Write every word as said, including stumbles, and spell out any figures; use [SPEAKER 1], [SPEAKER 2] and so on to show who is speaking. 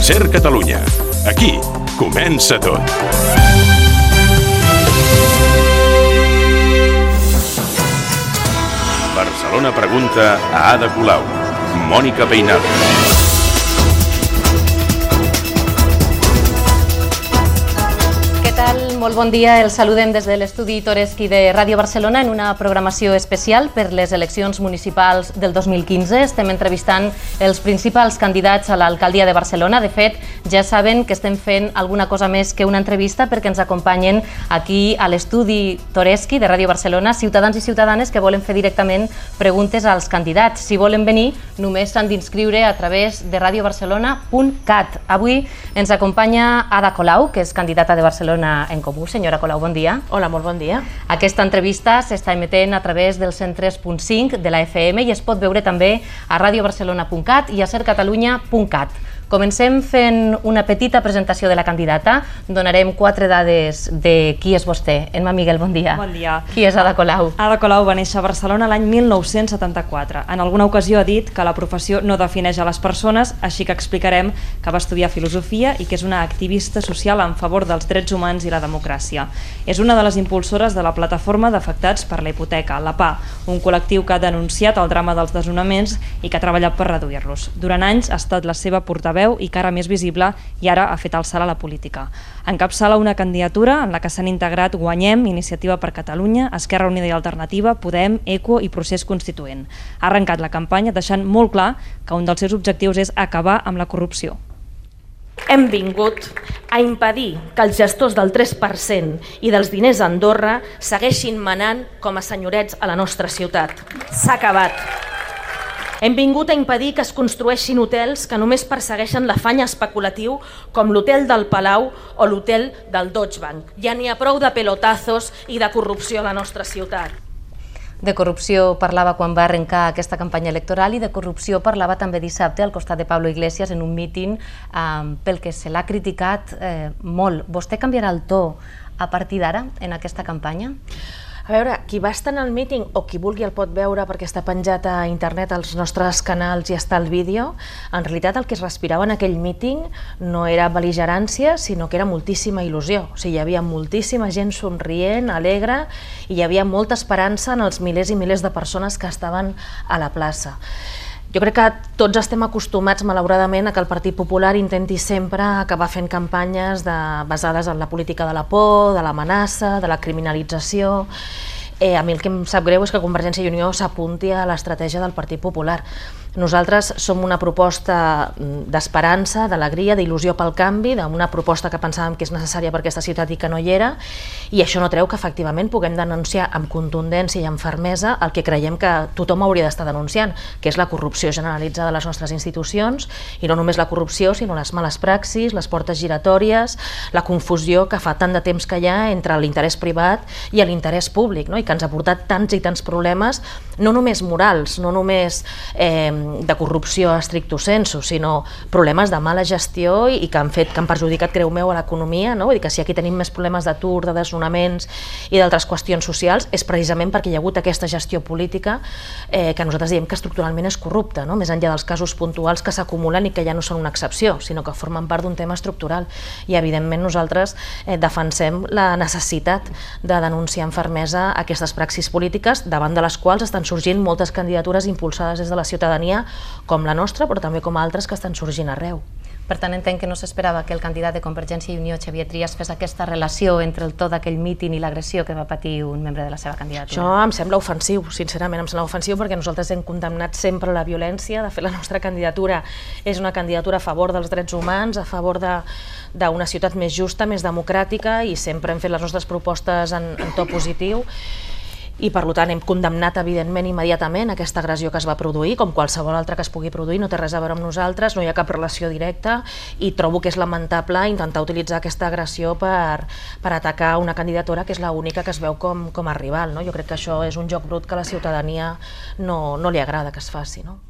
[SPEAKER 1] Ser Catalunya. Aquí comença tot. Barcelona pregunta a Ada Colau. Mònica Peinado.
[SPEAKER 2] Molt bon dia, els saludem des de l'estudi Toreschi de Ràdio Barcelona en una programació especial per les eleccions municipals del dos mil quinze. Estem entrevistant els principals candidats a l'alcaldia de Barcelona. De fet, ja saben que estem fent alguna cosa més que una entrevista perquè ens acompanyen aquí a l'estudi Toreschi de Ràdio Barcelona ciutadans i ciutadanes que volen fer directament preguntes als candidats. Si volen venir, només s'han d'inscriure a través de radiobarcelona punt cat. Avui ens acompanya Ada Colau, que és candidata de Barcelona en Comú. Senyora Colau, bon dia.
[SPEAKER 3] Hola, molt bon dia.
[SPEAKER 2] Aquesta entrevista s'està emetent a través del cent tres punt cinc de la F M i es pot veure també a radiobarcelona punt cat i a ser catalunya punt cat. Comencem fent una petita presentació de la candidata. Donarem quatre dades de qui és vostè. Emma Miguel, bon dia.
[SPEAKER 3] Bon dia.
[SPEAKER 2] Qui és Ada Colau?
[SPEAKER 3] Ada Colau va néixer a Barcelona l'any mil nou-cents setanta-quatre. En alguna ocasió ha dit que la professió no defineix a les persones, així que explicarem que va estudiar filosofia i que és una activista social en favor dels drets humans i la democràcia. És una de les impulsores de la plataforma d'afectats per la hipoteca, la P A, un col·lectiu que ha denunciat el drama dels desnonaments i que ha treballat per reduir-los. Durant anys ha estat la seva portaveu i cara més visible i ara ha fet el salt a la política. Encapçala una candidatura en la que s'han integrat Guanyem, Iniciativa per Catalunya, Esquerra Unida i Alternativa, Podem, ECO i Procés Constituent. Ha arrencat la campanya deixant molt clar que un dels seus objectius és acabar amb la corrupció.
[SPEAKER 4] Hem vingut a impedir que els gestors del tres per cent i dels diners a Andorra segueixin manant com a senyorets a la nostra ciutat. S'ha acabat. Hem vingut a impedir que es construeixin hotels que només persegueixen l'afany especulatiu com l'hotel del Palau o l'hotel del Deutsche Bank. Ja n'hi ha prou de pelotazos i de corrupció a la nostra ciutat.
[SPEAKER 2] De corrupció parlava quan va arrencar aquesta campanya electoral i de corrupció parlava també dissabte al costat de Pablo Iglesias en un míting eh, pel que se l'ha criticat eh, molt. Vostè canviarà el to a partir d'ara en aquesta campanya?
[SPEAKER 4] A veure, qui va estar en el míting o qui vulgui el pot veure perquè està penjat a internet als nostres canals i està el vídeo, en realitat el que es respirava en aquell míting no era bel·ligerància, sinó que era moltíssima il·lusió. O sigui, hi havia moltíssima gent somrient, alegre, i hi havia molta esperança en els milers i milers de persones que estaven a la plaça. Jo crec que tots estem acostumats, malauradament, a que el Partit Popular intenti sempre acabar fent campanyes de, basades en la política de la por, de l'amenaça, de la criminalització. Eh, a mi el que em sap greu és que Convergència i Unió s'apunti a l'estratègia del Partit Popular. Nosaltres som una proposta d'esperança, d'alegria, d'il·lusió pel canvi, d'una proposta que pensàvem que és necessària per aquesta ciutat i que no hi era, i això no treu que efectivament puguem denunciar amb contundència i amb fermesa el que creiem que tothom hauria d'estar denunciant, que és la corrupció generalitzada de les nostres institucions, i no només la corrupció, sinó les males praxis, les portes giratòries, la confusió que fa tant de temps que hi ha entre l'interès privat i l'interès públic, no? I que ens ha portat tants i tants problemes, no només morals, no només eh, de corrupció a stricto sensu, sinó problemes de mala gestió i que han fet que han perjudicat, creu meu, a l'economia, no? Vull dir que si aquí tenim més problemes d'atur, de desnonaments i d'altres qüestions socials és precisament perquè hi ha hagut aquesta gestió política eh, que nosaltres diem que estructuralment és corrupta, no? Més enllà dels casos puntuals que s'acumulen i que ja no són una excepció, sinó que formen part d'un tema estructural. I evidentment nosaltres eh, defensem la necessitat de denunciar amb fermesa aquestes praxis polítiques davant de les quals estan sorgint moltes candidatures impulsades des de la ciutadania com la nostra, però també com altres que estan sorgint arreu.
[SPEAKER 2] Per tant, entenc que no s'esperava que el candidat de Convergència i Unió, Xavier Trias, fes aquesta relació entre el to d'aquell míting i l'agressió que va patir un membre de la seva candidatura.
[SPEAKER 4] Això em sembla ofensiu, sincerament, em sembla ofensiu perquè nosaltres hem condemnat sempre la violència. De fet, la nostra candidatura és una candidatura a favor dels drets humans, a favor d'una ciutat més justa, més democràtica, i sempre hem fet les nostres propostes en, en to positiu. I per tant hem condemnat evidentment immediatament aquesta agressió que es va produir, com qualsevol altra que es pugui produir, no té res a veure amb nosaltres, no hi ha cap relació directa, i trobo que és lamentable intentar utilitzar aquesta agressió per, per atacar una candidatura que és l'única que es veu com, com a rival, no? Jo crec que això és un joc brut que a la ciutadania no, no li agrada que es faci, no?